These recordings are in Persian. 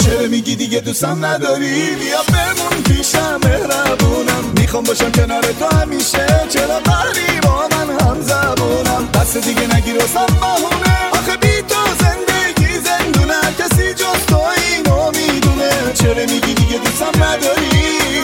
چرا میگی دیگه دوستم نداری؟ بیا بمون پیشم مهربونم، میخوام باشم کنار تو همیشه. چرا قری با من هم زبونم، دست دیگه نگیر واسم بهونه. آخه بی تو زندگی زندونه، هر کسی جز تو اینو میدونه. چرا میگی دیگه دوستم نداری؟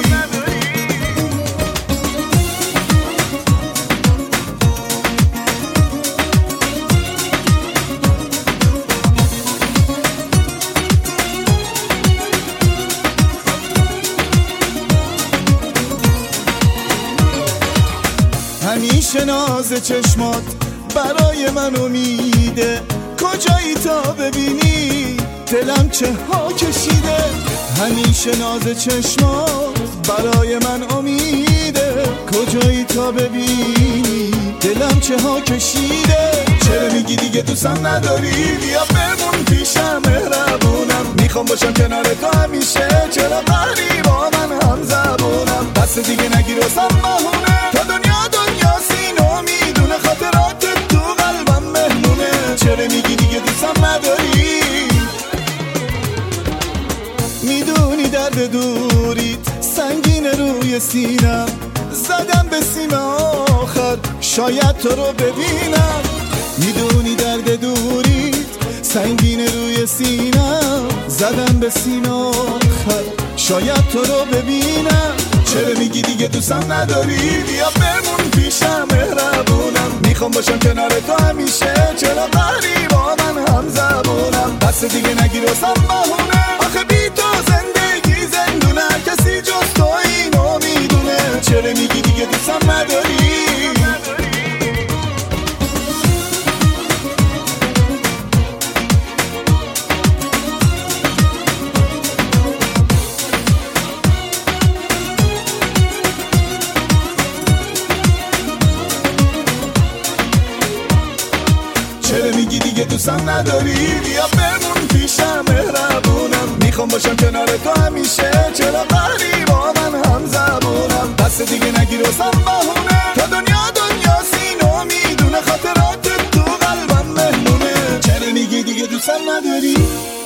همیشه ناز چشمات برای من امیده، کجایی تا ببینی دلم چه ها کشیده. همیشه ناز چشمات برای من امیده، کجایی تا ببینی دلم چه ها کشیده. چرا میگی دیگه دوستم نداری؟ بیا بمون پیشم مهربونم، میخوام باشم کنار تو همیشه. چرا قری با من هم زبونم، دست دیگه نگیر واسم بهونه. تا دنیا سینو میدونه، خاطرات تو قلبم مهمونه. چرا میگی دیگه دوستم نداری؟ میدونی درد دوریت سنگین روی سینم، زدم به سیم آخر شاید تو رو ببینم. میدونی درد دوریت سنگین روی سینم، زدم به سیم آخر شاید تو رو ببینم. چرا میگی دیگه دوستم نداری؟ بیا بمون پیشم مهربونم، میخوام باشم کنار تو همیشه. چرا قری با من هم زبونم، دست دیگه نگیر واسم بهونه. آخه بی تو زندگی زندونه، هر کسی جز تو اینو میدونه. چرا میگی دیگه دوستم نداری؟ چرا میگی دیگه دوستم نداری؟ بیا بمون پیشم مهربونم، میخوام باشم کنار تو همیشه. چرا قری با من هم زبونم، دست دیگه نگیر واسم بهونه. تا دنیا سینو میدونه، خاطرات تو قلبم مهمونه. چرا میگی دیگه دوستم نداری؟